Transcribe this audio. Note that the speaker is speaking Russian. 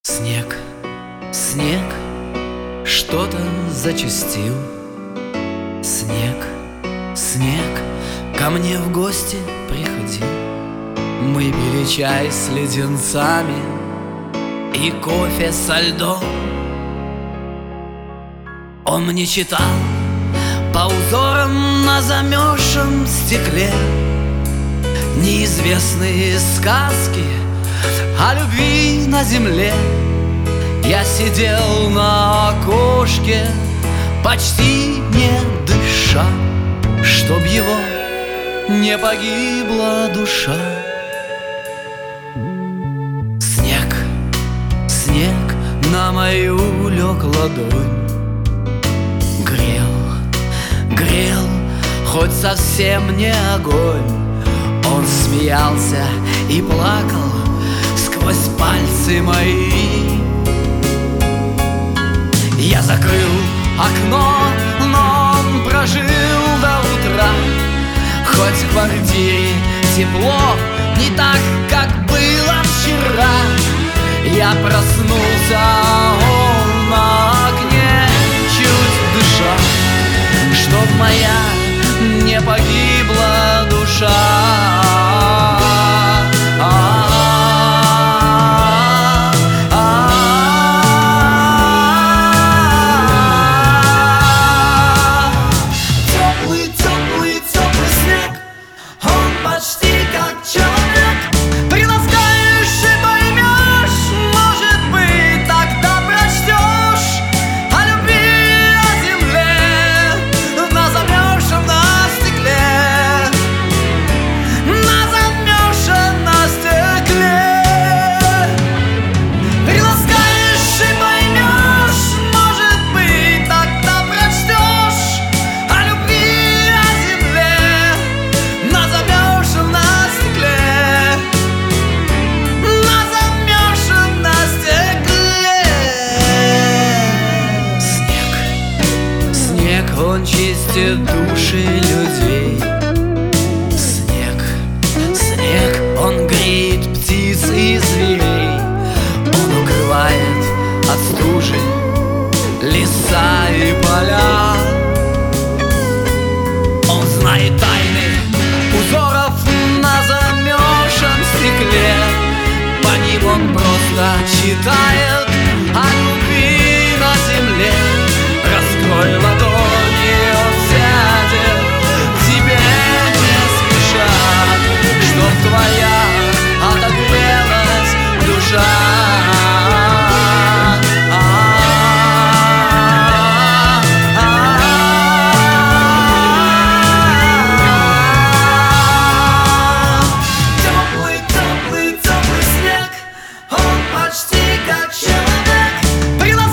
Снег, снег, что-то зачастил. Снег, снег, ко мне в гости приходил. Мы пили чай с леденцами и кофе со льдом. Он мне читал по узорам на замерзшем стекле неизвестные сказки о любви на земле. Я сидел на окошке, почти не дыша, чтоб его не погибла душа. Снег, снег на мою лег ладонь, грел, грел, хоть совсем не огонь. Он смеялся и плакал сквозь пальцы мои. Я закрыл окно, но он прожил до утра. Хоть в квартире тепло, не так, как было вчера. Я проснулся, он на окне чуть дыша, чтоб моя не погибла душа. Почти как человек, приласкаешь и поймешь, может быть, тогда прочтешь о любви на земле, на замерзшем на стекле, на замерзшем на стекле. Приласкаешь и поймешь, может быть, тогда прочтешь о любви на земле, на замерзшем на стекле, на замерзшем на стекле. Снег, снег, он чистит души людей. Снег, снег, он греет птиц и зверей. Он укрывает от стужи леса и поля. Он знает тайны узоров на замерзшем стекле. По ним он просто читает о любви на земле. Раскрой ладони, он сядет к тебе не спеша, чтоб твоя отогрелась душа. Теплый, теплый, теплый снег, он почти как человек,